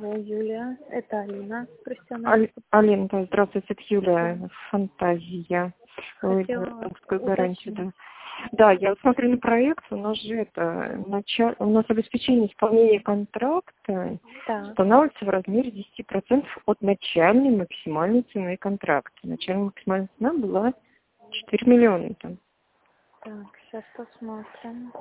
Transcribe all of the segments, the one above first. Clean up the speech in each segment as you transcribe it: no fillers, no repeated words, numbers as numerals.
Алло, Юлия, это Алина. Алина, да, здравствуйте, это Юлия, Фантазия. Гарантия, да. Да, я вот смотрю на проект, у нас же у нас обеспечение исполнения контракта устанавливается в размере 10% от начальной максимальной цены контракта. Начальная максимальная цена была 4 миллиона. Там. Так, сейчас посмотрим.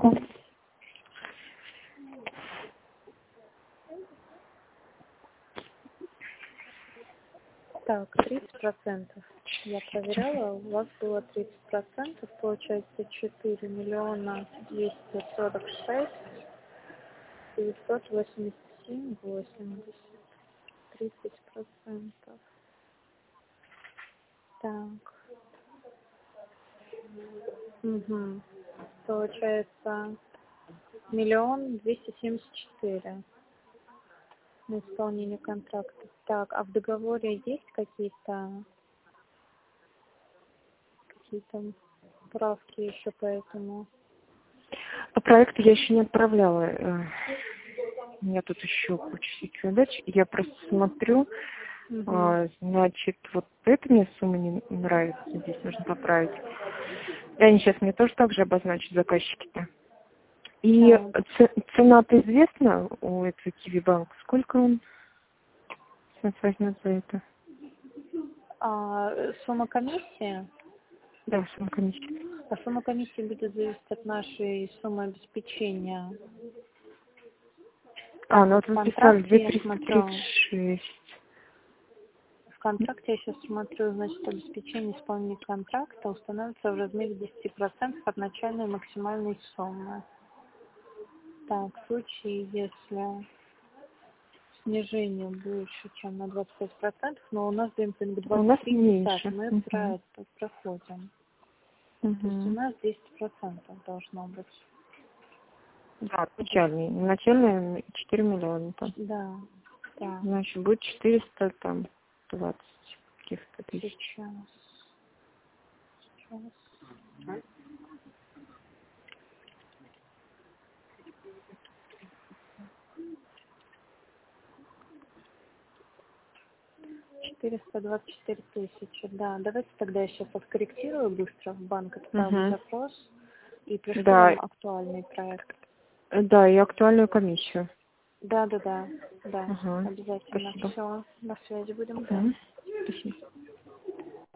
Так, 30%. Я проверяла, у вас было 30%, получается 4 миллиона 246 987 80. 30%. Так. Угу. Получается 1 274 000 на исполнение контракта. Так, а в договоре есть какие-то правки еще по этому? По проекту я еще не отправляла. У меня тут еще куча всяких задач. Я просто смотрю, значит, вот эта мне сумма не нравится, здесь нужно поправить. И они сейчас мне тоже так же обозначат, заказчики-то. И цена-то известна у этого Киви-банка? Сколько он сейчас возьмет за это? Сумма комиссии? Да, сумма комиссии. А сумма комиссии будет зависеть от нашей суммы обеспечения. Ну вот вы писали 2336. В контракте я сейчас смотрю, значит, обеспечение исполнения контракта устанавливается в размере 10% от начальной максимальной суммы. Так, в случае, если снижение больше, чем на 25%, но у нас демпинг 23%, мы про это проходим. То есть у нас 10% должно быть. Да, начальный 4 миллиона. Там. Да. Значит, будет 420 каких-то тысяч. Сейчас. 424 000, да. Давайте тогда я сейчас откорректирую быстро в банк, отправлю запрос и пришлю вам актуальный проект. Да, и актуальную комиссию. Да, обязательно. Спасибо. Все, на связи будем. Спасибо.